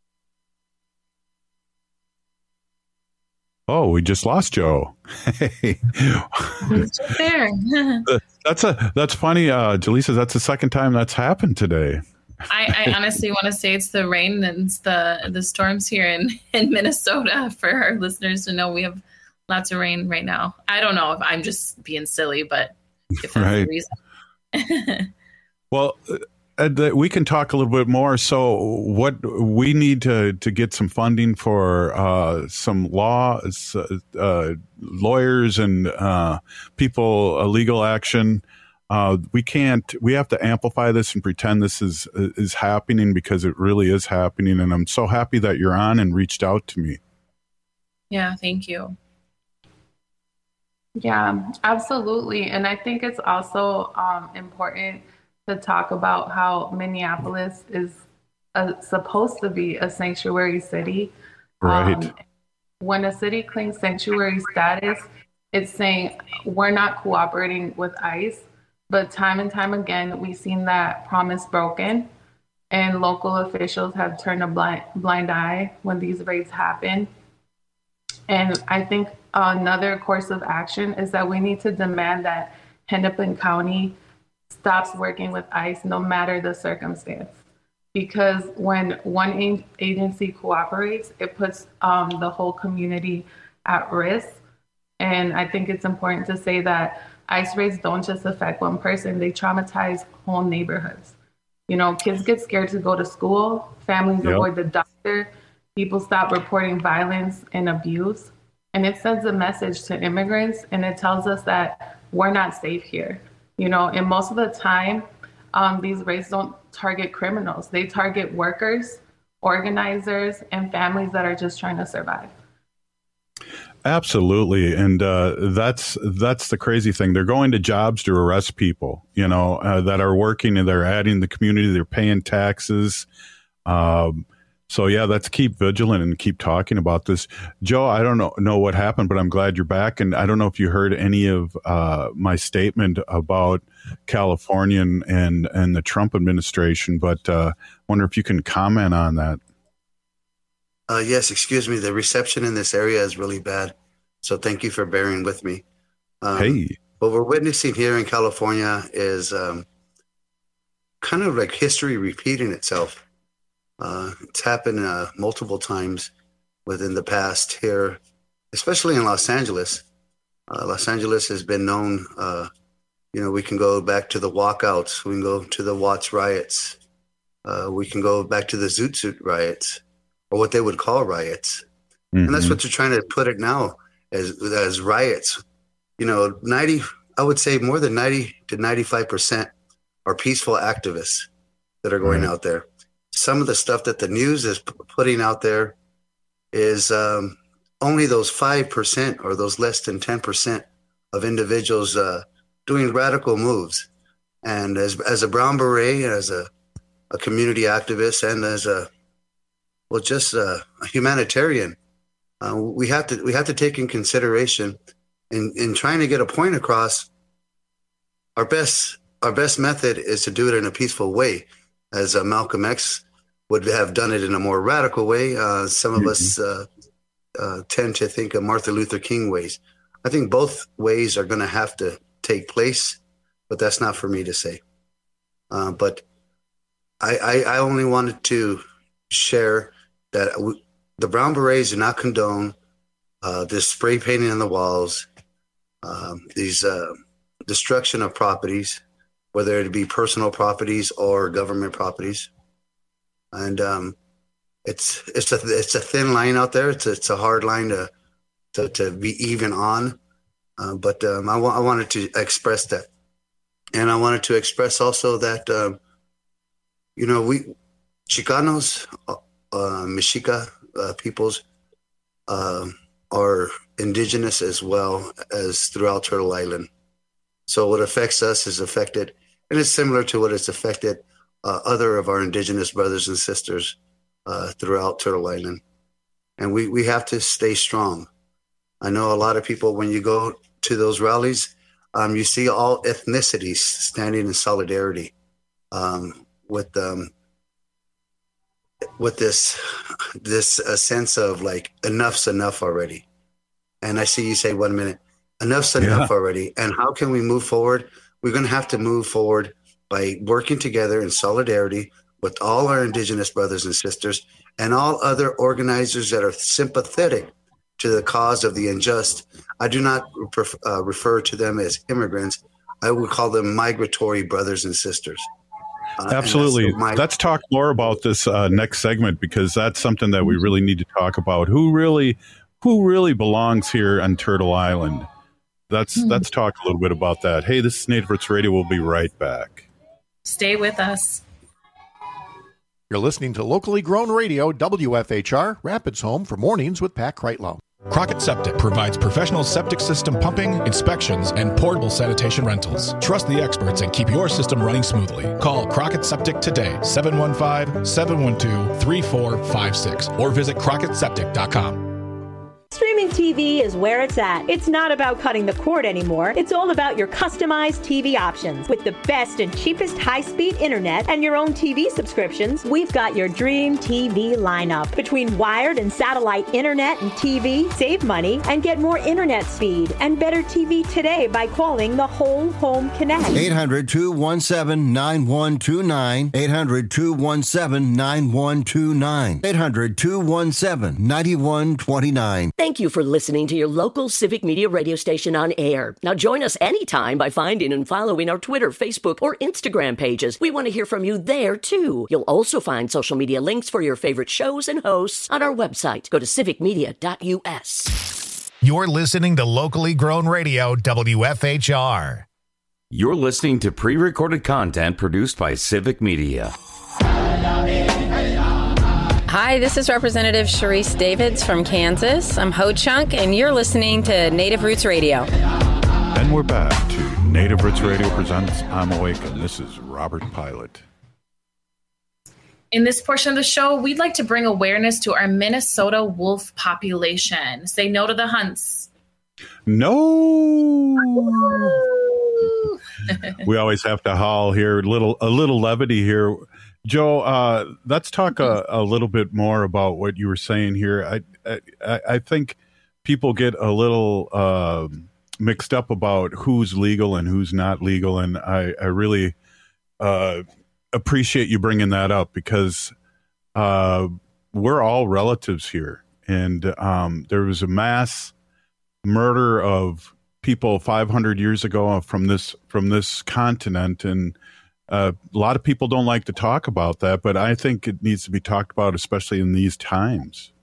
Oh, we just lost Joe. Hey. He's just there. That's funny, Jaleesa. That's the second time that's happened today. I honestly want to say it's the rain and it's the storms here in Minnesota. For our listeners to know, we have lots of rain right now. I don't know if I'm just being silly, but if that's the reason. Well, we can talk a little bit more. So what we need to get some funding for some lawyers and people, legal action. We have to amplify this and pretend this is happening, because it really is happening. And I'm so happy that you're on and reached out to me. Yeah, thank you. Yeah, absolutely. And I think it's also important to talk about how Minneapolis is supposed to be a sanctuary city. Right. When a city claims sanctuary status, it's saying we're not cooperating with ICE. But time and time again, we've seen that promise broken, and local officials have turned a blind eye when these raids happen. And I think another course of action is that we need to demand that Hennepin County stops working with ICE no matter the circumstance. Because when one agency cooperates, it puts the whole community at risk. And I think it's important to say that ICE raids don't just affect one person, they traumatize whole neighborhoods. Kids get scared to go to school, families avoid the doctor, people stop reporting violence and abuse. And it sends a message to immigrants, and it tells us that we're not safe here. And most of the time, these raids don't target criminals. They target workers, organizers, and families that are just trying to survive. Absolutely. And that's the crazy thing. They're going to jobs to arrest people, that are working, and they're adding the community. They're paying taxes. So yeah, let's keep vigilant and keep talking about this. Joe, I don't know what happened, but I'm glad you're back. And I don't know if you heard any of my statement about California and the Trump administration, but wonder if you can comment on that. Yes, excuse me. The reception in this area is really bad. So thank you for bearing with me. Hey. What we're witnessing here in California is kind of like history repeating itself. It's happened multiple times within the past here, especially in Los Angeles. Los Angeles has been known, we can go back to the walkouts. We can go to the Watts riots. We can go back to the Zoot Suit riots, or what they would call riots. Mm-hmm. And that's what they're trying to put it now as riots. I would say more than 90 to 95% are peaceful activists that are going out there. Some of the stuff that the news is putting out there is only those 5% or those less than 10% of individuals doing radical moves. And as a Brown Beret, as a community activist, and as a humanitarian, we have to take in consideration in trying to get a point across. Our best method is to do it in a peaceful way, as Malcolm X would have done it in a more radical way. Some of us tend to think of Martin Luther King ways. I think both ways are going to have to take place, but that's not for me to say. But I only wanted to share that the Brown Berets do not condone this spray painting on the walls, these destruction of properties, whether it be personal properties or government properties. And it's a thin line out there. It's a hard line to be even on. But I wanted to express that. And I wanted to express also that, we Chicanos, Mexica peoples are indigenous as well as throughout Turtle Island. So what affects us is affected, and it's similar to what has affected other of our indigenous brothers and sisters throughout Turtle Island. And we have to stay strong. I know a lot of people, when you go to those rallies, you see all ethnicities standing in solidarity with this sense of like, enough's enough already. And I see you say, 1 minute, enough's enough already. And how can we move forward? We're going to have to move forward by working together in solidarity with all our indigenous brothers and sisters and all other organizers that are sympathetic to the cause of the unjust. I do not refer to them as immigrants. I would call them migratory brothers and sisters. Absolutely. Let's talk more about this next segment, because that's something that we really need to talk about. Who really belongs here on Turtle Island? Let's talk a little bit about that. Hey, this is Native Roots Radio. We'll be right back. Stay with us. You're listening to locally grown radio, WFHR, Rapids Home for Mornings with Pat Kreitlow. Crockett Septic provides professional septic system pumping, inspections, and portable sanitation rentals. Trust the experts and keep your system running smoothly. Call Crockett Septic today, 715-712-3456, or visit CrockettSeptic.com. Streaming TV is where it's at. It's not about cutting the cord anymore. It's all about your customized TV options. With the best and cheapest high-speed internet and your own TV subscriptions, we've got your dream TV lineup. Between wired and satellite internet and TV, save money and get more internet speed and better TV today by calling the Whole Home Connect. 800-217-9129. 800-217-9129. 800-217-9129. Thank you for listening to your local Civic Media radio station on air. Now join us anytime by finding and following our Twitter, Facebook, or Instagram pages. We want to hear from you there, too. You'll also find social media links for your favorite shows and hosts on our website. Go to civicmedia.us. You're listening to locally grown radio, WFHR. You're listening to pre-recorded content produced by Civic Media. Hi, this is Representative Sharice Davids from Kansas. I'm Ho Chunk, and you're listening to Native Roots Radio. And we're back to Native Roots Radio presents I'm Awake, and this is Robert Pilot. In this portion of the show, we'd like to bring awareness to our Minnesota wolf population. Say no to the hunts. No. We always have to howl here. A little levity here. Joe, let's talk a little bit more about what you were saying here. I think people get a little mixed up about who's legal and who's not legal, and I really appreciate you bringing that up, because we're all relatives here, and there was a mass murder of people 500 years ago from this continent, and a lot of people don't like to talk about that, but I think it needs to be talked about, especially in these times.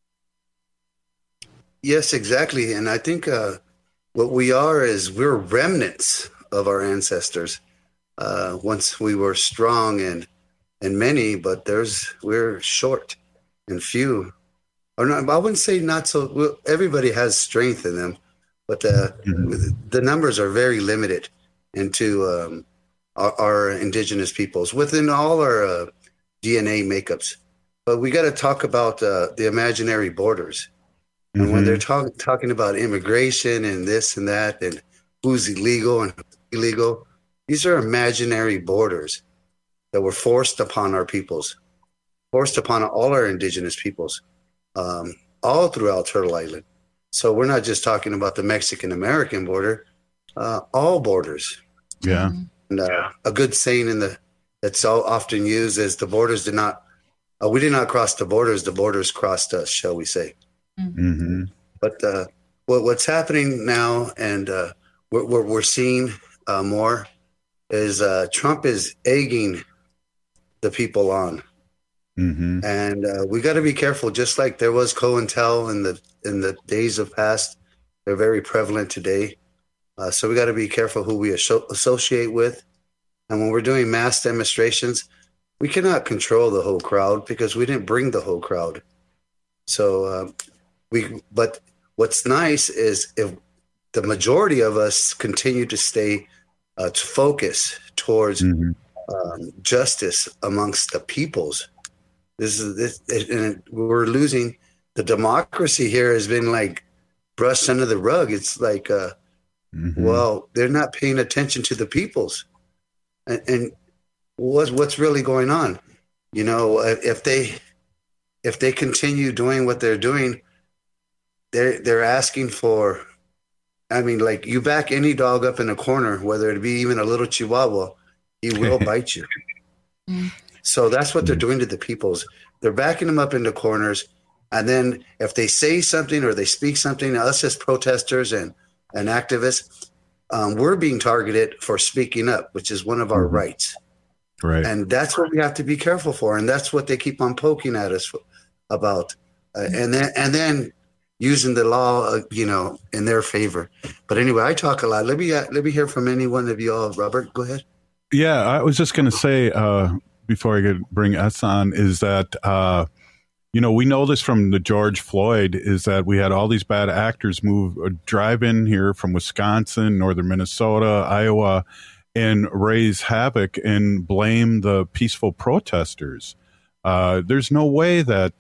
Yes, exactly. And I think what we are is we're remnants of our ancestors. Once we were strong and many, but we're short and few. Or not, I wouldn't say not so. Well, everybody has strength in them, but the numbers are very limited into our indigenous peoples within all our DNA makeups. But we got to talk about the imaginary borders. And when they're talking about immigration and this and that, and who's illegal and who's illegal, these are imaginary borders that were forced upon our peoples, forced upon all our indigenous peoples, all throughout Turtle Island. So we're not just talking about the Mexican-American border, all borders. Yeah. And a good saying that's so often used is the borders did not, we did not cross the borders crossed us, shall we say. Mm-hmm. But what's happening now, and we're seeing more, is Trump is egging the people on. Mm-hmm. And we got to be careful, just like there was COINTEL in the days of past. They're very prevalent today. So we got to be careful who we associate with. And when we're doing mass demonstrations, we cannot control the whole crowd because we didn't bring the whole crowd. So but what's nice is if the majority of us continue to stay to focus towards justice amongst the peoples. And we're losing. The democracy here has been like brushed under the rug. It's like, well, they're not paying attention to the peoples, and what's really going on. You know, if they continue doing what they're doing, they're asking for. I mean, like, you back any dog up in a corner, whether it be even a little Chihuahua, he will bite you. So that's what they're doing to the peoples. They're backing them up into corners. And then if they say something or they speak something, us as protesters and activists, we're being targeted for speaking up, which is one of our rights. Right. And that's what we have to be careful for. And that's what they keep on poking at us about. And then using the law, in their favor. But anyway, I talk a lot. Let me hear from any one of you all. Robert, go ahead. Yeah, I was just going to say, before I could bring S on, is that, we know this from the George Floyd, is that we had all these bad actors drive in here from Wisconsin, northern Minnesota, Iowa, and raise havoc and blame the peaceful protesters. There's no way that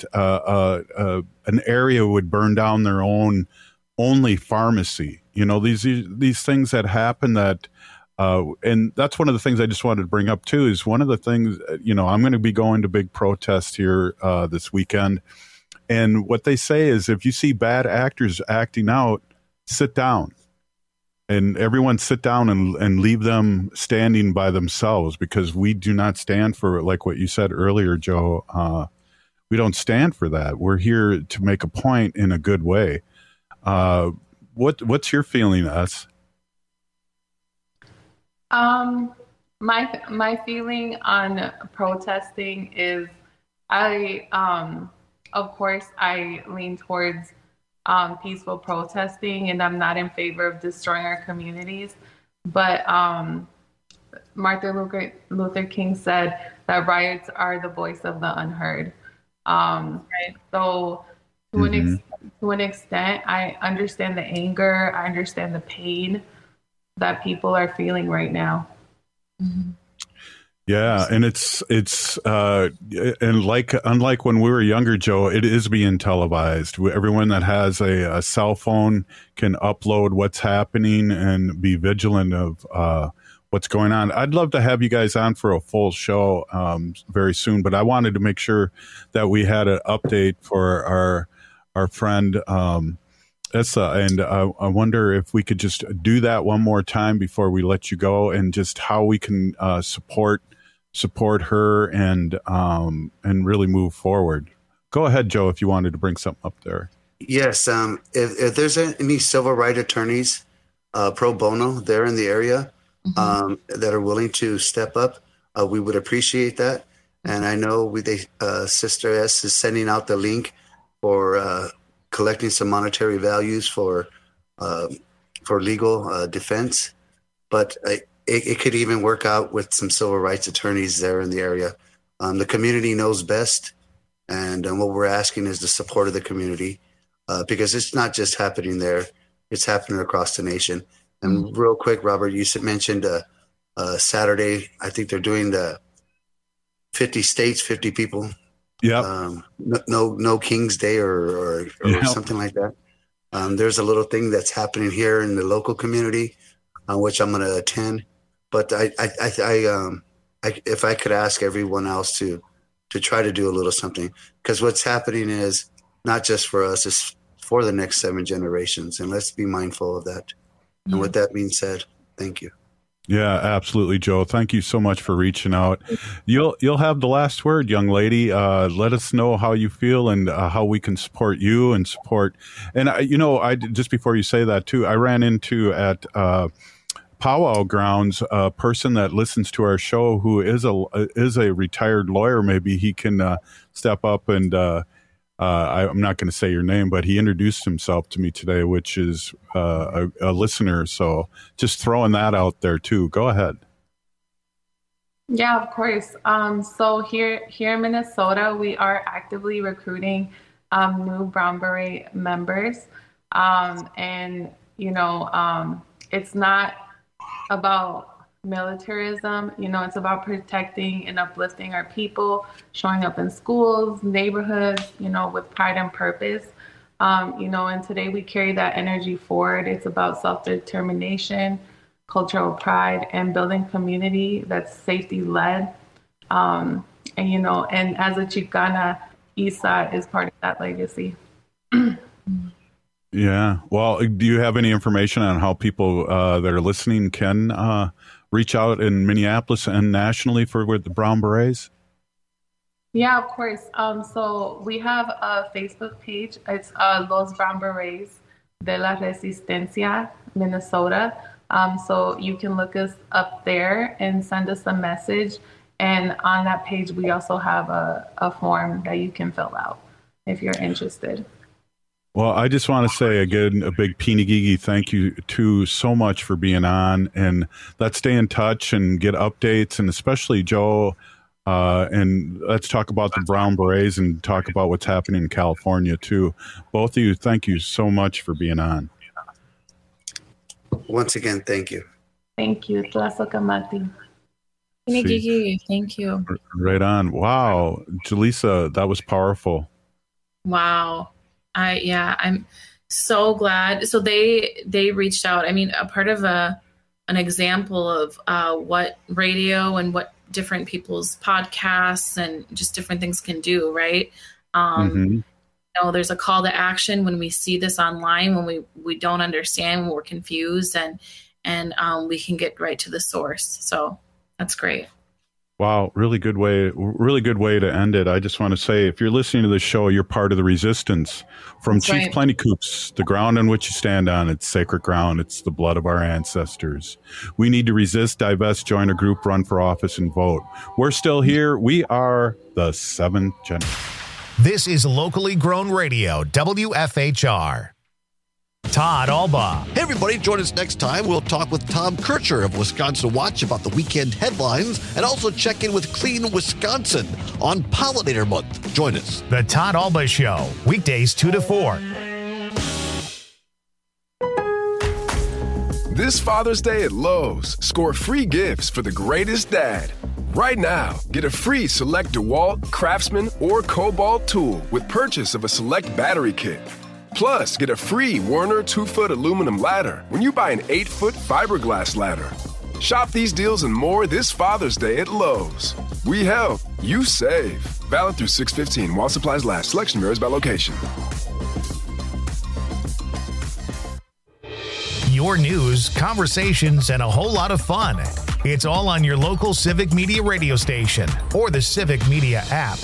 an area would burn down their only pharmacy. These things that happen that, and that's one of the things I just wanted to bring up too, is one of the things, I'm going to be going to big protests here this weekend. And what they say is if you see bad actors acting out, sit down. And everyone sit down and leave them standing by themselves, because we do not stand for, like what you said earlier, Joe, we don't stand for that. We're here to make a point in a good way. What's your feeling, us? My feeling on protesting is of course I lean towards peaceful protesting, and I'm not in favor of destroying our communities. But Martin Luther King said that riots are the voice of the unheard. So to an extent, I understand the anger, I understand the pain that people are feeling right now. Yeah, and it's and unlike when we were younger, Joe, it is being televised. Everyone that has a cell phone can upload what's happening and be vigilant of what's going on. I'd love to have you guys on for a full show very soon, but I wanted to make sure that we had an update for our friend Issa, and I wonder if we could just do that one more time before we let you go, and just how we can support her and really move forward. Go ahead, Joe, if you wanted to bring something up there. Yes. If there's any civil rights attorneys pro bono there in the area that are willing to step up, we would appreciate that. And I know Sister S is sending out the link for collecting some monetary values for legal defense. But it could even work out with some civil rights attorneys there in the area. The community knows best, and what we're asking is the support of the community, because it's not just happening there, it's happening across the nation. And real quick, Robert, you mentioned Saturday, I think they're doing the 50 states, 50 people. Yeah. No King's Day or something like that. There's a little thing that's happening here in the local community, which I'm going to attend. But if I could ask everyone else to try to do a little something, because what's happening is not just for us, it's for the next 7 generations. And let's be mindful of that. Yeah. And with that being said, thank you. Yeah, absolutely, Joe. Thank you so much for reaching out. You'll have the last word, young lady. Let us know how you feel and how we can support you and support. And I just before you say that too, I ran into at Powwow Grounds a person that listens to our show who is a retired lawyer. Maybe he can step up and. I'm not going to say your name, but he introduced himself to me today, which is a listener. So just throwing that out there too. Go ahead. Yeah, of course. So here in Minnesota, we are actively recruiting new Brown Beret members. And, it's not about militarism, it's about protecting and uplifting our people, showing up in schools, neighborhoods, with pride and purpose. And today we carry that energy forward. It's about self-determination, cultural pride, and building community that's safety-led. And as a Chicana, Issa is part of that legacy. Yeah. Well, do you have any information on how people that are listening can reach out in Minneapolis and nationally with the Brown Berets? Yeah, of course. So we have a Facebook page. It's Los Brown Berets de la Resistencia, Minnesota. So you can look us up there and send us a message. And on that page, we also have a form that you can fill out if you're interested. Well, I just want to say again, a big Pinigigi thank you to so much for being on, and let's stay in touch and get updates, and especially Joe, and let's talk about the Brown Berets and talk about what's happening in California too. Both of you, thank you so much for being on. Once again, thank you. Thank you. Tlazokamati. Pinigigi, thank you. Right on. Wow. Jaleesa, that was powerful. Wow. I'm so glad. So they reached out. I mean, a part of an example of what radio and what different people's podcasts and just different things can do, right? There's a call to action when we see this online, when we don't understand, when we're confused, and we can get right to the source. So that's great. Wow, really good way to end it. I just want to say, if you're listening to this show, you're part of the resistance. From That's Chief right. Plenty Coops, the ground on which you stand on, it's sacred ground. It's the blood of our ancestors. We need to resist, divest, join a group, run for office, and vote. We're still here. We are the 7th generation. This is locally grown radio, WFHR. Todd Alba. Hey, everybody, join us next time. We'll talk with Tom Kircher of Wisconsin Watch about the weekend headlines and also check in with Clean Wisconsin on Pollinator Month. Join us. The Todd Alba Show, weekdays 2 to 4. This Father's Day at Lowe's, score free gifts for the greatest dad. Right now, get a free select DeWalt, Craftsman, or Cobalt tool with purchase of a select battery kit. Plus, get a free Werner 2-foot aluminum ladder when you buy an 8-foot fiberglass ladder. Shop these deals and more this Father's Day at Lowe's. We help, you save. Valid through 6/15 while supplies last. Selection varies by location. Your news, conversations, and a whole lot of fun. It's all on your local Civic Media radio station or the Civic Media app.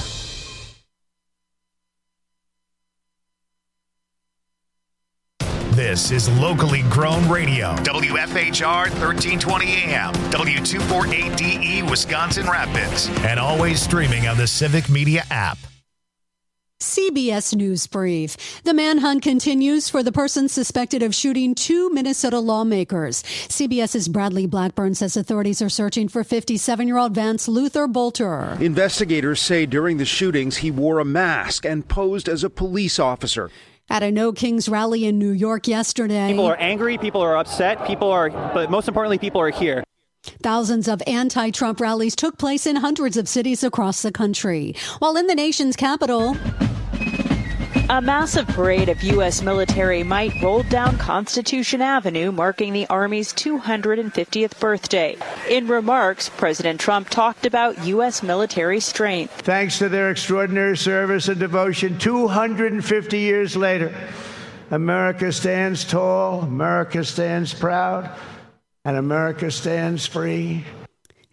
This is locally grown radio. WFHR 1320 AM, W248DE, Wisconsin Rapids, and always streaming on the Civic Media app. CBS News Brief. The manhunt continues for the person suspected of shooting 2 Minnesota lawmakers. CBS's Bradley Blackburn says authorities are searching for 57-year-old Vance Luther Bolter. Investigators say during the shootings he wore a mask and posed as a police officer. At a No Kings rally in New York yesterday. People are angry, people are upset, but most importantly, people are here. Thousands of anti-Trump rallies took place in hundreds of cities across the country. While in the nation's capital, a massive parade of U.S. military might rolled down Constitution Avenue, marking the Army's 250th birthday. In remarks, President Trump talked about U.S. military strength. Thanks to their extraordinary service and devotion, 250 years later, America stands tall, America stands proud, and America stands free.